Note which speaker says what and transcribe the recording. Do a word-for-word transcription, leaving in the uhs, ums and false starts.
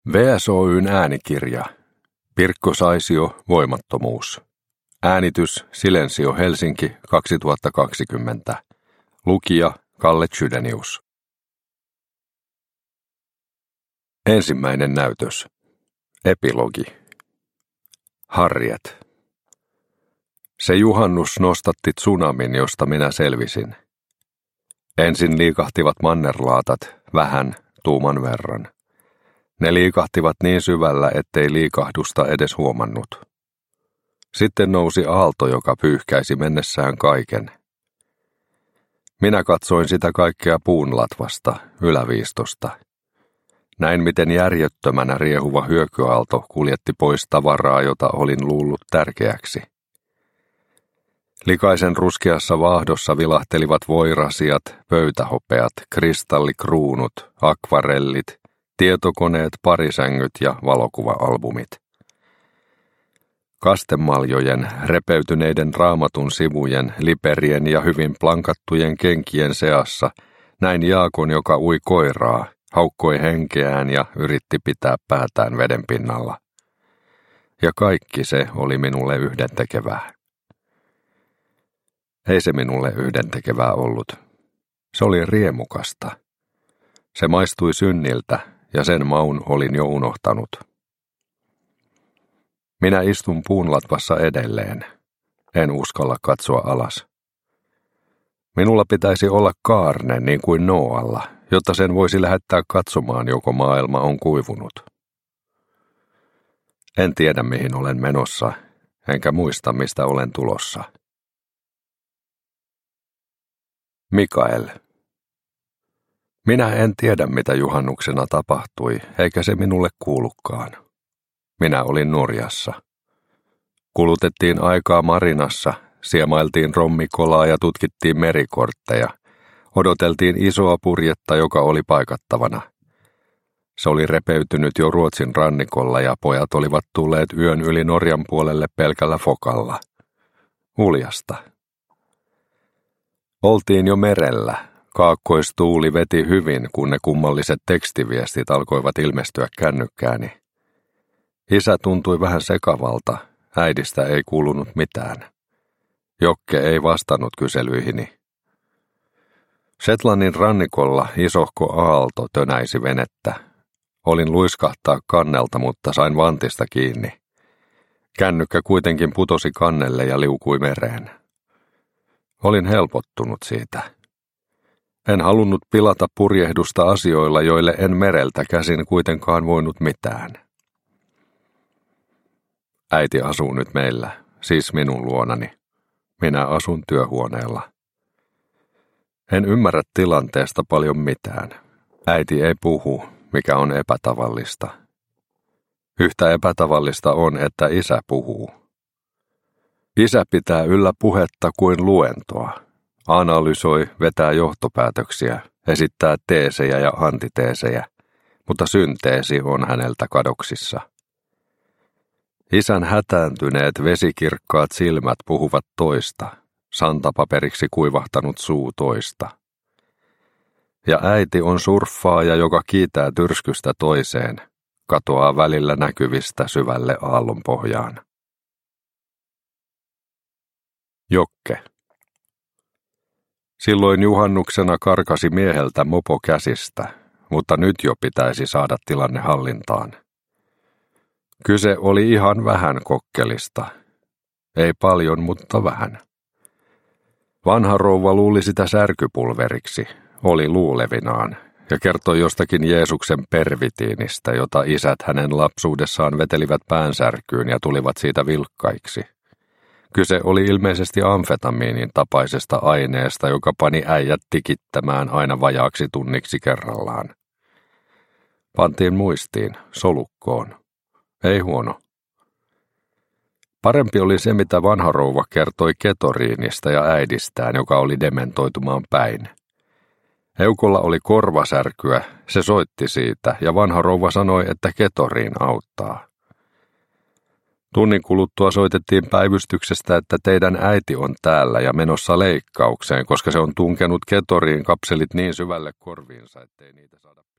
Speaker 1: V S Oy:n äänikirja. Pirkko Saisio, Voimattomuus. Äänitys Silensio Helsinki kaksituhattakaksikymmentä. Lukija Kalle Chydenius. Ensimmäinen näytös. Epilogi. Harriet. Se juhannus nostatti tsunamin, josta minä selvisin. Ensin liikahtivat mannerlaatat, vähän, tuuman verran. Ne liikahtivat niin syvällä, ettei liikahdusta edes huomannut. Sitten nousi aalto, joka pyyhkäisi mennessään kaiken. Minä katsoin sitä kaikkea puunlatvasta, yläviistosta. Näin miten järjettömänä riehuva hyökyaalto kuljetti pois tavaraa, jota olin luullut tärkeäksi. Likaisen ruskeassa vaahdossa vilahtelivat voirasiat, pöytähopeat, kristallikruunut, akvarellit, tietokoneet, parisängyt ja valokuva-albumit. Kastemaljojen, repeytyneiden raamatun sivujen, liperien ja hyvin plankattujen kenkien seassa näin Jaakon, joka ui koiraa, haukkoi henkeään ja yritti pitää päätään veden pinnalla. Ja kaikki se oli minulle yhdentekevää. Ei se minulle yhdentekevää ollut. Se oli riemukasta. Se maistui synniltä, ja sen maun olin jo unohtanut. Minä istun puunlatvassa edelleen. En uskalla katsoa alas. Minulla pitäisi olla kaarne niin kuin Nooalla, jotta sen voisi lähettää katsomaan, joko maailma on kuivunut. En tiedä, mihin olen menossa, enkä muista, mistä olen tulossa. Mikael. Minä en tiedä, mitä juhannuksena tapahtui, eikä se minulle kuulukaan. Minä olin Norjassa. Kulutettiin aikaa marinassa, siemailtiin rommikolaa ja tutkittiin merikortteja. Odoteltiin isoa purjetta, joka oli paikattavana. Se oli repeytynyt jo Ruotsin rannikolla ja pojat olivat tulleet yön yli Norjan puolelle pelkällä fokalla. Uljasta. Oltiin jo merellä. Kaakkoistuuli veti hyvin, kun ne kummalliset tekstiviestit alkoivat ilmestyä kännykkääni. Isä tuntui vähän sekavalta, äidistä ei kuulunut mitään. Jokke ei vastannut kyselyihini. Shetlandin rannikolla isohko aalto tönäisi venettä. Olin luiskahtaa kannelta, mutta sain vantista kiinni. Kännykkä kuitenkin putosi kannelle ja liukui mereen. Olin helpottunut siitä. En halunnut pilata purjehdusta asioilla, joille en mereltä käsin kuitenkaan voinut mitään. Äiti asuu nyt meillä, siis minun luonani. Minä asun työhuoneella. En ymmärrä tilanteesta paljon mitään. Äiti ei puhu, mikä on epätavallista. Yhtä epätavallista on, että isä puhuu. Isä pitää yllä puhetta kuin luentoa. Analysoi, vetää johtopäätöksiä, esittää teesejä ja antiteesejä, mutta synteesi on häneltä kadoksissa. Isän hätääntyneet vesikirkkaat silmät puhuvat toista, santapaperiksi kuivahtanut suu toista. Ja äiti on surffaaja, joka kiitää tyrskystä toiseen, katoaa välillä näkyvistä syvälle aallonpohjaan. Jokke. Silloin juhannuksena karkasi mieheltä mopo käsistä, mutta nyt jo pitäisi saada tilanne hallintaan. Kyse oli ihan vähän kokkelista. Ei paljon, mutta vähän. Vanha rouva luuli sitä särkypulveriksi, oli luulevinaan, ja kertoi jostakin Jeesuksen pervitiinistä, jota isät hänen lapsuudessaan vetelivät päänsärkyyn ja tulivat siitä vilkkaiksi. Kyse oli ilmeisesti amfetamiinin tapaisesta aineesta, joka pani äijät tikittämään aina vajaaksi tunniksi kerrallaan. Pantiin muistiin, solukkoon. Ei huono. Parempi oli se, mitä vanha rouva kertoi ketoriinista ja äidistään, joka oli dementoitumaan päin. Eukolla oli korvasärkyä, se soitti siitä, ja vanha rouva sanoi, että ketoriin auttaa. Tunnin kuluttua soitettiin päivystyksestä, että teidän äiti on täällä ja menossa leikkaukseen, koska se on tunkenut ketoriin kapselit niin syvälle korviinsa, ettei niitä saada